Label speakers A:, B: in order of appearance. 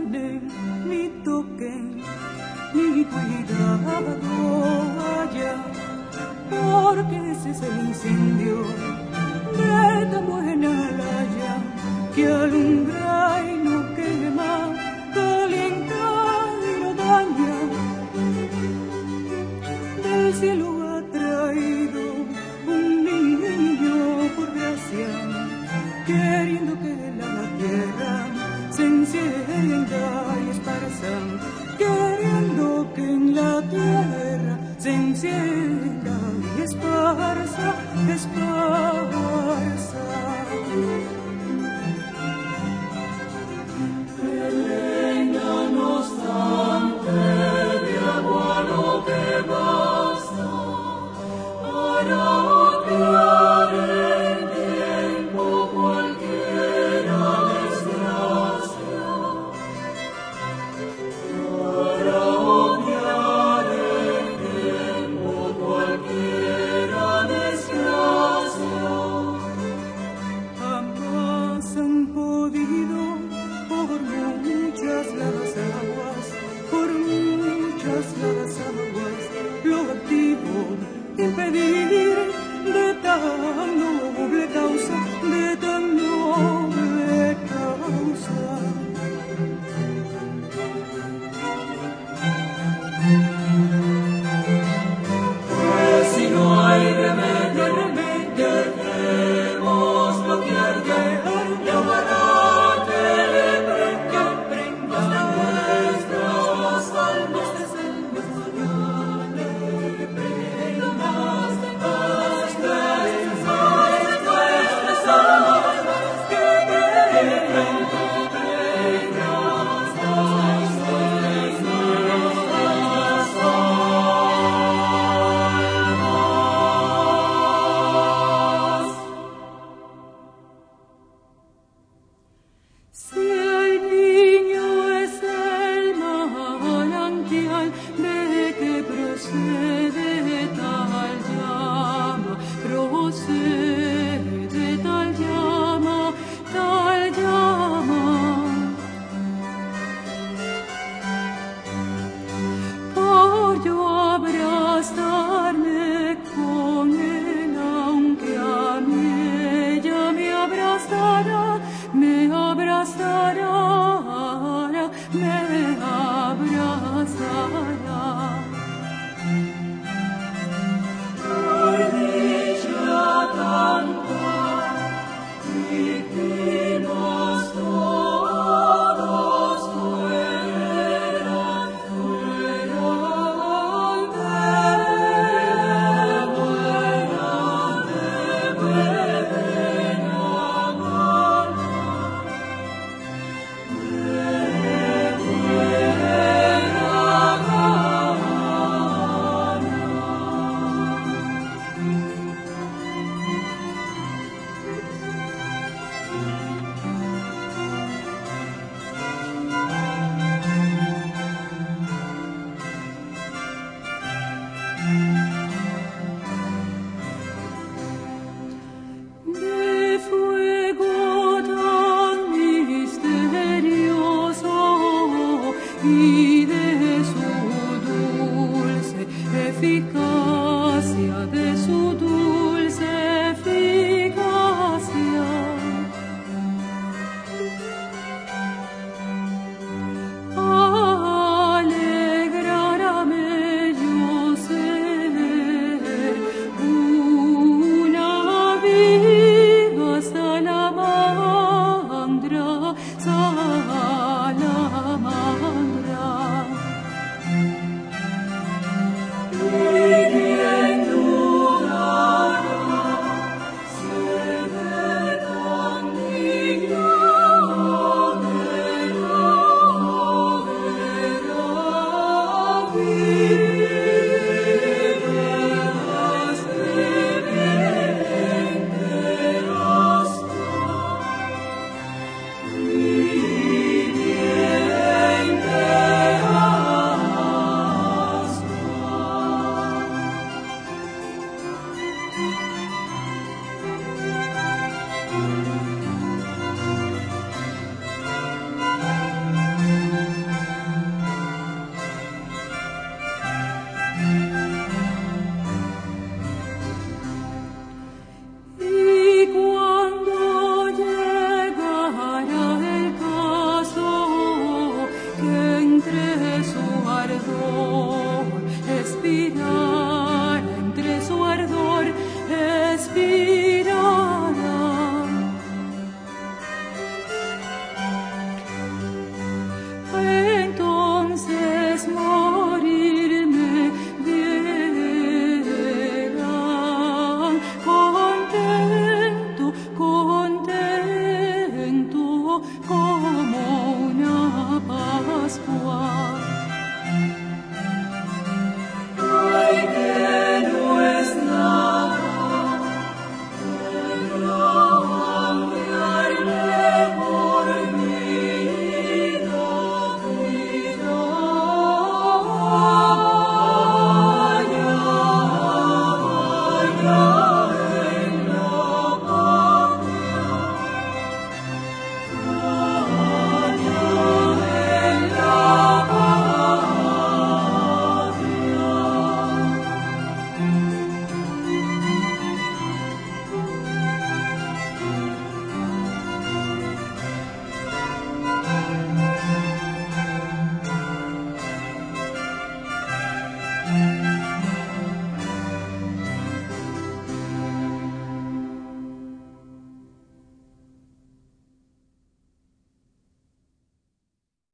A: sanen, ni toquen, ni cuidado haya, porque ese es el incendio de tan buena laya que alumbra y no quema, calienta y no daña. Del cielo ha traído un niño por gracia, queriendo que la tierra se encienda y esparza, queriendo que en la tierra se encienda y esparza, esparza. Impedir de tan noble causa, de tan noble causa. Pues si no hay remedio, dejemos lo que arde, y ojalá que prenda nuestras almas. Si el niño es el manantial de que procede tal llama, procede tal llama, tal llama. Por yo abrazarme con él, aunque a mí ella me abrazará, me abrazará, me abrazará. Por dicha tanta y que nos todos fueran, de fuego tan misterioso y de su dulce eficacia, de su dulce eficacia. Alegrarme yo ser una viva salamandra.